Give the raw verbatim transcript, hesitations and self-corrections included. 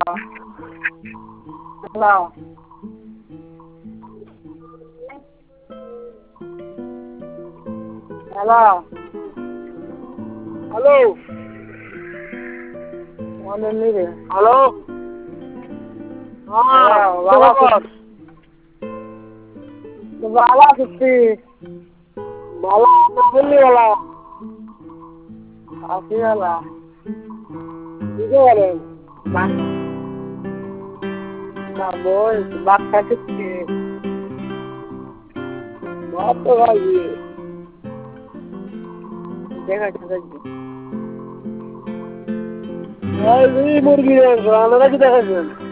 hello hello hello মনে নেই রে হ্যালো হ্যাঁ বাবা ভালো আছিস ভালো বললি ভালো আছি ভালো বুঝতে পারেন না বল ভাত খাচ্ছি ভাত তো খাইছি দেখাচ্ছি দেখছি মুরগি আপনারা কি দেখাচ্ছেন